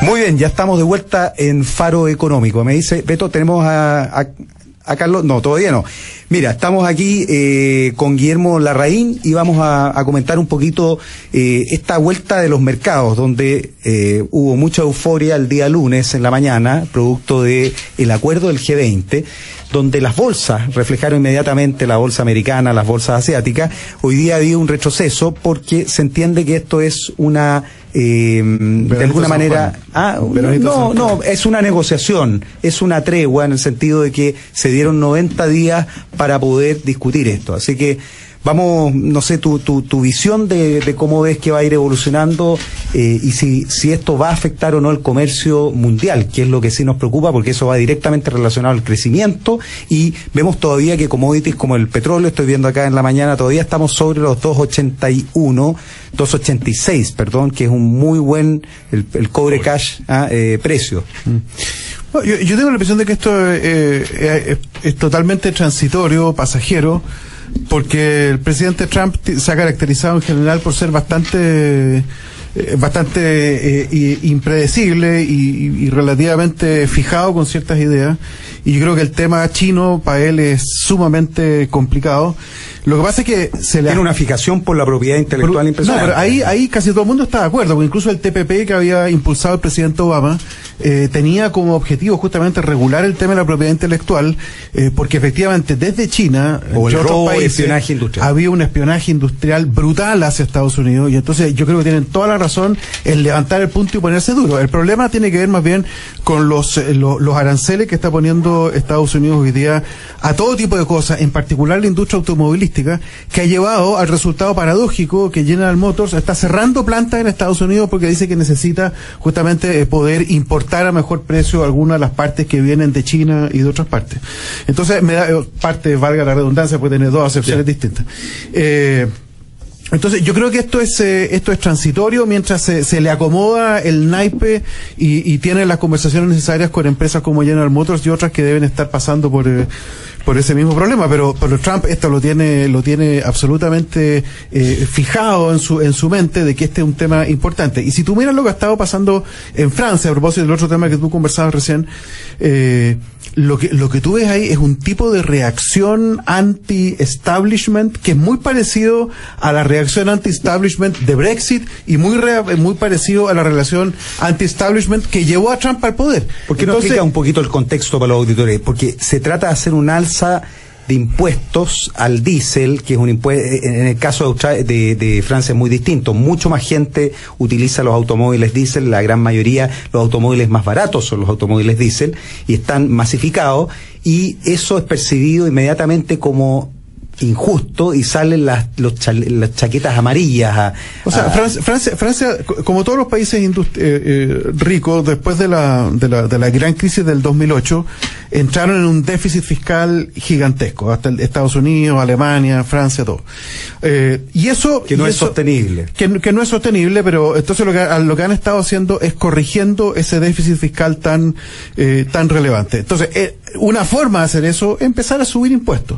Muy bien, ya estamos de vuelta en Faro Económico. Me dice, Beto, tenemos a Carlos. No, todavía no. Mira, estamos aquí con Guillermo Larraín y vamos a comentar un poquito esta vuelta de los mercados, donde hubo mucha euforia el día lunes en la mañana, producto de el acuerdo del G20, donde las bolsas reflejaron inmediatamente, la bolsa americana, las bolsas asiáticas. Hoy día había un retroceso porque se entiende que esto es una de alguna manera, no, es una negociación, es una tregua en el sentido de que se dieron 90 días para poder discutir esto. Así que vamos, no sé, tu visión de cómo ves que va a ir evolucionando y si esto va a afectar o no el comercio mundial, que es lo que sí nos preocupa, porque eso va directamente relacionado al crecimiento, y vemos todavía que commodities como el petróleo, estoy viendo acá en la mañana, todavía estamos sobre los 286, perdón, que es un muy buen, el cobre cash precio. Bueno, yo tengo la impresión de que esto es totalmente transitorio, pasajero, porque el presidente Trump se ha caracterizado en general por ser bastante impredecible y relativamente fijado con ciertas ideas, y yo creo que el tema chino para él es sumamente complicado. Lo que pasa es que tiene una fijación por la propiedad intelectual impresionante. No, pero ahí casi todo el mundo está de acuerdo, porque incluso el TPP que había impulsado el presidente Obama tenía como objetivo justamente regular el tema de la propiedad intelectual, porque efectivamente desde China o el otros países, espionaje industrial, había un espionaje industrial brutal hacia Estados Unidos, y entonces yo creo que tienen toda la razón en levantar el punto y ponerse duro. El problema tiene que ver más bien con los aranceles que está poniendo Estados Unidos hoy día a todo tipo de cosas, en particular la industria automovilística, que ha llevado al resultado paradójico que General Motors está cerrando plantas en Estados Unidos porque dice que necesita justamente poder importar a mejor precio algunas de las partes que vienen de China y de otras partes. Entonces, valga la redundancia, puede tener dos acepciones distintas. Entonces yo creo que esto es transitorio mientras se le acomoda el naipe y tiene las conversaciones necesarias con empresas como General Motors y otras que deben estar pasando por ese mismo problema, pero Trump esto lo tiene absolutamente fijado en su mente de que este es un tema importante. Y si tú miras lo que ha estado pasando en Francia, a propósito del otro tema que tú conversabas recién, lo que tú ves ahí es un tipo de reacción anti-establishment que es muy parecido a la reacción anti-establishment de Brexit y muy parecido a la relación anti-establishment que llevó a Trump al poder. ¿Por qué no explica un poquito el contexto para los auditores? Porque se trata de hacer un alza de impuestos al diésel, que es un impuesto, en el caso de Francia es muy distinto, mucho más gente utiliza los automóviles diésel, la gran mayoría, los automóviles más baratos son los automóviles diésel, y están masificados, y eso es percibido inmediatamente como injusto y salen las chaquetas amarillas. Francia, como todos los países ricos, después de la gran crisis del 2008, entraron en un déficit fiscal gigantesco, hasta Estados Unidos, Alemania, Francia, todo. Y eso que no es sostenible. Que no es sostenible, pero entonces lo que han estado haciendo es corrigiendo ese déficit fiscal tan relevante. Entonces, una forma de hacer eso es empezar a subir impuestos.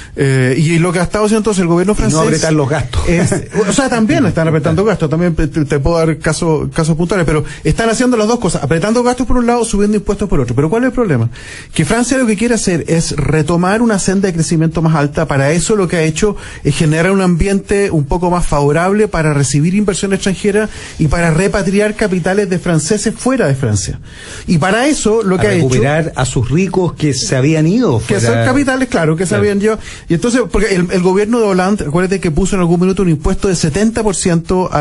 Y lo que ha estado haciendo entonces el gobierno francés... Y no apretar los gastos. También están apretando gastos, también te puedo dar casos puntuales, pero están haciendo las dos cosas, apretando gastos por un lado, subiendo impuestos por otro. Pero ¿cuál es el problema? Que Francia lo que quiere hacer es retomar una senda de crecimiento más alta. Para eso lo que ha hecho es generar un ambiente un poco más favorable para recibir inversión extranjera y para repatriar capitales de franceses fuera de Francia. Y para eso lo que ha hecho... recuperar a sus ricos que se habían ido. Que son capitales, claro, que se habían ido. Y entonces, porque el gobierno de Hollande, acuérdate que puso en algún minuto un impuesto de 70%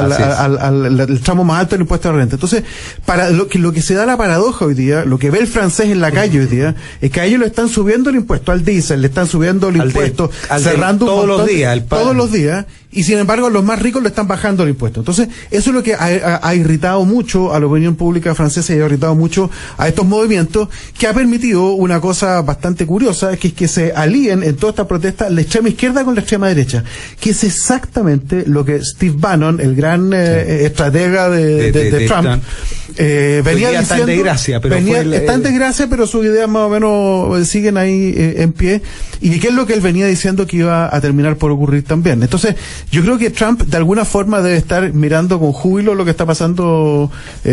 al tramo más alto del impuesto a la renta. Entonces, para lo que se da la paradoja hoy día, lo que ve el francés en la calle hoy día, es que a ellos le están subiendo el impuesto al diésel, le están subiendo el impuesto, cerrando todos los días, y sin embargo a los más ricos le están bajando el impuesto. Entonces, eso es lo que ha irritado mucho a la opinión pública francesa y ha irritado mucho a estos movimientos, que ha permitido una cosa bastante curiosa, que es que se alíen en toda esta protesta la extrema izquierda con la extrema derecha, que es exactamente lo que Steve Bannon, el gran estratega de Trump, venía diciendo, está en desgracia, pero está en desgracia, pero sus ideas más o menos siguen ahí en pie. ¿Y qué es lo que él venía diciendo que iba a terminar por ocurrir también? Entonces, yo creo que Trump de alguna forma debe estar mirando con júbilo lo que está pasando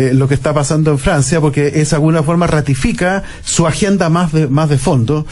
en Francia, porque es de alguna forma ratifica su agenda más de fondo.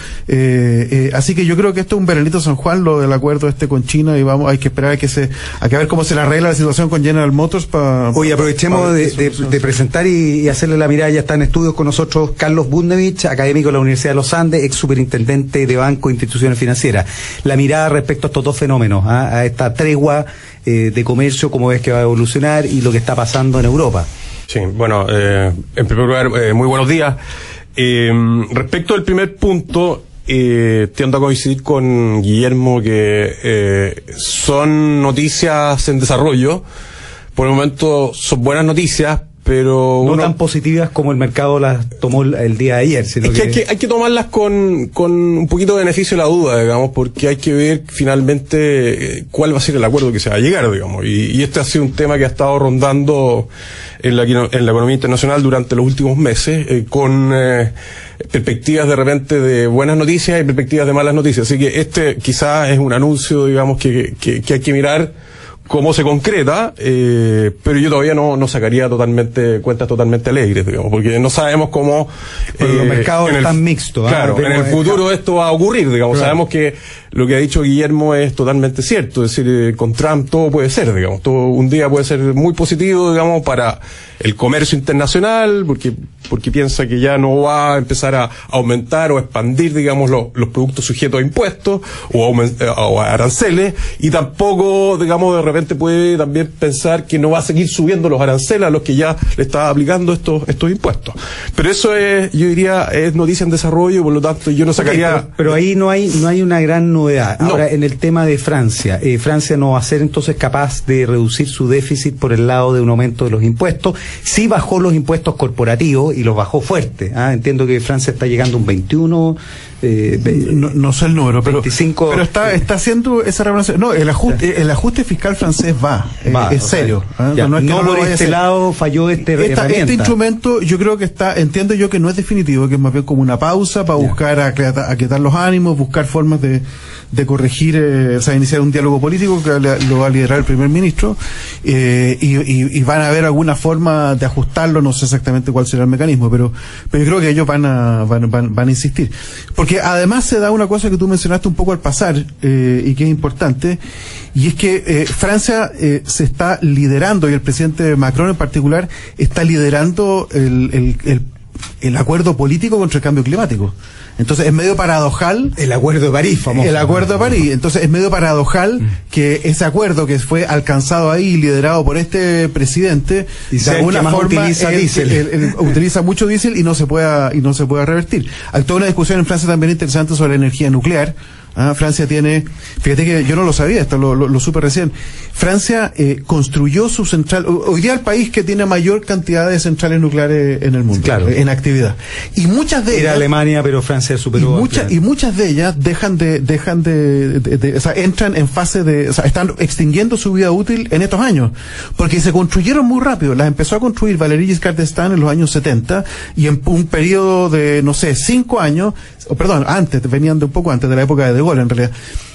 Así que yo creo que esto es un veranito San Juan, lo del acuerdo con China, y hay que esperar a ver cómo se le arregla la situación con General Motors para... Oye, aprovechemos de presentar y hacerle la mirada. Ya está en estudios con nosotros Carlos Budnevich, académico de la Universidad de los Andes, ex superintendente de Banco e Instituciones Financieras. La mirada respecto a estos dos fenómenos, a esta tregua de comercio, cómo ves que va a evolucionar, y lo que está pasando en Europa. Sí, bueno, en primer lugar, muy buenos días. Respecto al primer punto, tiendo a coincidir con Guillermo que son noticias en desarrollo. Por el momento son buenas noticias, pero no tan positivas como el mercado las tomó el día de ayer, sino que hay que tomarlas con un poquito de beneficio de la duda, digamos, porque hay que ver finalmente cuál va a ser el acuerdo que se va a llegar, digamos, y este ha sido un tema que ha estado rondando en la economía internacional durante los últimos meses, con perspectivas de repente de buenas noticias y perspectivas de malas noticias. Así que este quizás es un anuncio, digamos, que hay que mirar cómo se concreta, pero yo todavía no sacaría cuentas totalmente alegres, digamos, porque no sabemos cómo... los mercados están mixtos. Claro, en el futuro esto va a ocurrir, digamos. Claro. Sabemos que lo que ha dicho Guillermo es totalmente cierto, es decir, con Trump todo puede ser, digamos, todo un día puede ser muy positivo, digamos, para el comercio internacional, porque piensa que ya no va a empezar a aumentar o expandir, digamos, los productos sujetos a impuestos o a aranceles, y tampoco, digamos, de repente puede también pensar que no va a seguir subiendo los aranceles a los que ya le está aplicando estos impuestos. Pero eso es, yo diría, es noticia en desarrollo, por lo tanto yo no sacaría... Pero ahí no hay una gran novedad. Ahora, en el tema de Francia, Francia no va a ser entonces capaz de reducir su déficit por el lado de un aumento de los impuestos. Sí bajó los impuestos corporativos y los bajó fuerte. Entiendo que Francia está llegando a un 21... no sé el número, 25, pero está haciendo esa regulación. No, el ajuste fiscal francés es serio. No por este lado falló este instrumento. Yo creo que entiendo yo que no es definitivo, que es más bien como una pausa para buscar aquietar los ánimos, buscar formas de corregir, iniciar un diálogo político que lo va a liderar el primer ministro, y van a haber alguna forma de ajustarlo. No sé exactamente cuál será el mecanismo, pero yo creo que ellos van a insistir, porque además se da una cosa que tú mencionaste un poco al pasar, y que es importante, y es que Francia se está liderando, y el presidente Macron en particular está liderando el acuerdo político contra el cambio climático. Entonces es medio paradojal. El acuerdo de París, famoso. El acuerdo de París. Entonces es medio paradojal que ese acuerdo que fue alcanzado ahí, liderado por este presidente, y de alguna forma utiliza diésel. Utiliza mucho diésel y no se pueda revertir. Hay toda una discusión en Francia también interesante sobre la energía nuclear. Francia tiene, fíjate que yo no lo sabía, esto lo supe recién. Francia construyó su central, hoy día el país que tiene mayor cantidad de centrales nucleares en el mundo, claro, en actividad. Y muchas de ellas, era Alemania, pero Francia superó. Y muchas de ellas entran en fase están extinguiendo su vida útil en estos años, porque se construyeron muy rápido. Las empezó a construir Valéry Giscard d'Estaing en los años 70, y en un periodo de, 5 años, venían de un poco antes de la época de Gaulle, en realidad.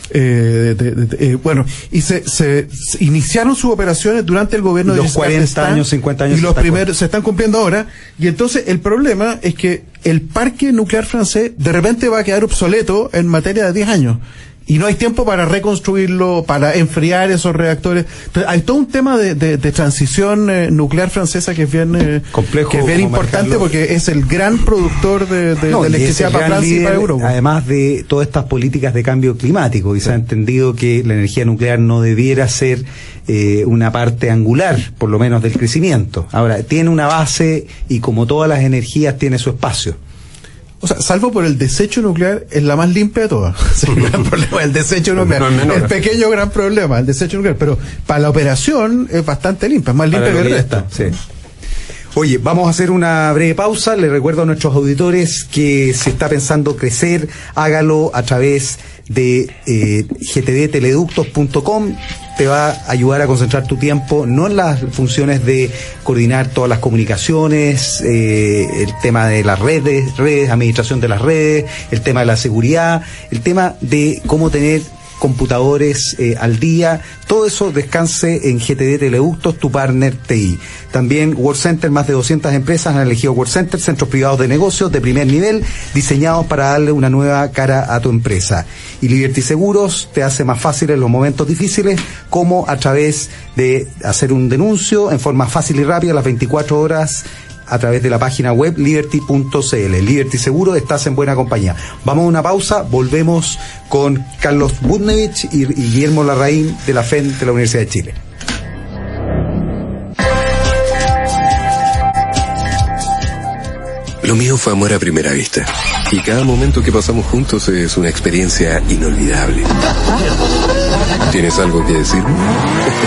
Y se iniciaron sus operaciones durante el gobierno de los 40 años, 50 años, y los primeros se están cumpliendo ahora. Y entonces el problema es que el parque nuclear francés de repente va a quedar obsoleto en materia de 10 años. Y no hay tiempo para reconstruirlo, para enfriar esos reactores. Entonces, hay todo un tema de transición nuclear francesa que es bien complejo, que es bien importante, porque es el gran productor de electricidad para Francia y para Europa. Además de todas estas políticas de cambio climático, y se ha entendido que la energía nuclear no debiera ser una parte angular, por lo menos, del crecimiento. Ahora, tiene una base, y como todas las energías, tiene su espacio. O sea, salvo por el desecho nuclear, es la más limpia de todas. El gran problema, el desecho nuclear. El pequeño gran problema, el desecho nuclear. Pero para la operación es bastante limpia, es más limpia que el resto. Sí. Oye, vamos a hacer una breve pausa. Les recuerdo a nuestros auditores que si está pensando crecer, hágalo a través de gtdteleductos.com. te va a ayudar a concentrar tu tiempo, no en las funciones de coordinar todas las comunicaciones, el tema de las redes, administración de las redes, el tema de la seguridad, el tema de cómo tener computadores al día, todo eso descanse en GTD Teleductos, tu partner TI. También WorkCenter, más de 200 empresas han elegido WorkCenter, centros privados de negocios de primer nivel, diseñados para darle una nueva cara a tu empresa. Y Liberty Seguros te hace más fácil en los momentos difíciles, como a través de hacer un denuncio en forma fácil y rápida, las 24 horas, a través de la página web liberty.cl. Liberty Seguro, estás en buena compañía. Vamos a una pausa, volvemos con Carlos Budnevich y Guillermo Larraín de la FEN de la Universidad de Chile. Lo mío fue amor a primera vista. Y cada momento que pasamos juntos es una experiencia inolvidable. ¿Tienes algo que decirme?